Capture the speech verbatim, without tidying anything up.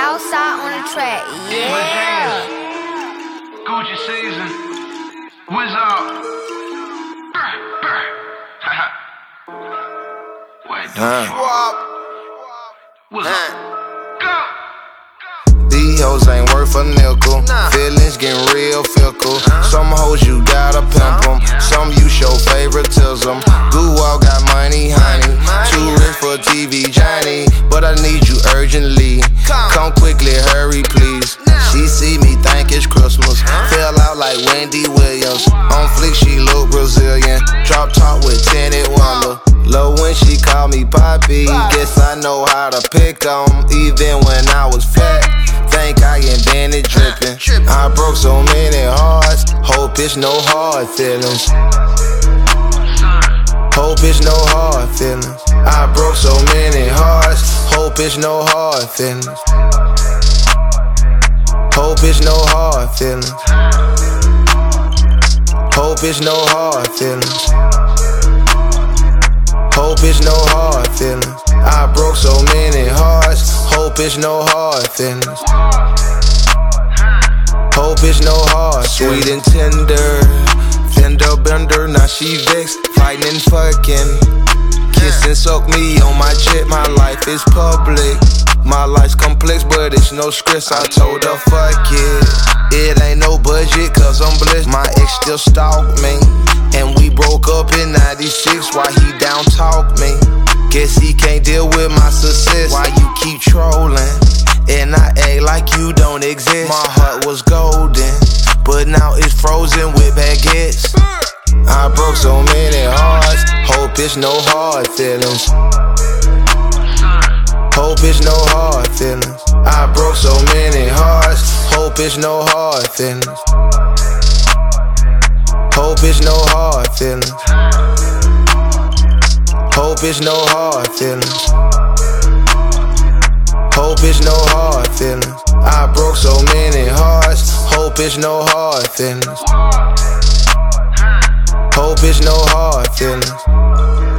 Southside on the track, yeah. Gucci season, Wizz up. Wait, the fuck? What's up? Go. These hoes ain't worth a nickel. Nah. Feelings getting real fickle. Uh. Some hoes you gotta pimp them. Uh. Some you show favoritism. Uh. Goo-Wall got money, honey. money. Too rich for T V, Johnny. But I need you urgently. Come, Come quickly, hurry please. Now. She see me think it's Christmas. Uh. Fell out like Wendy Williams. Uh. On flick she look Brazilian. Drop top with tinted wonder. Low when she call me Poppy. Guess I know how to pick 'em. Even when I was fat. Think I invented drippin'. I broke so many hearts. Hope it's no hard feelings. Hope it's no hard feelings. I broke so many hearts. Hope it's no hard feelings. Hope it's no hard feelings. Hope it's no hard feelings. Hope it's no hard feelings. I broke so many hearts. Hope it's no hard feelings. Hope it's no hard. Sweet and tender, fender bender. Now she vexed, fighting and fucking. Kiss and soak me on my jet. My life is public. My life's complex, but it's no scripts. I told her fuck it. It ain't no budget, cause I'm blessed. My ex still stalk me, and we broke up in ninety-six. Why he down talk me? Guess he can't deal with my success. Why you keep trolling? And I act like you don't exist. My heart was golden, but now it's frozen with baguettes. I broke so many hearts. Hope it's no hard feelings. Hope it's no hard feelings. I broke so many hearts. Hope it's no hard feelings. Hope it's no hard feelings. Hope it's no hard feelings. Hope it's no hard feelings. I broke so many hearts. Hope it's no hard feelings. Hope it's no hard feelings.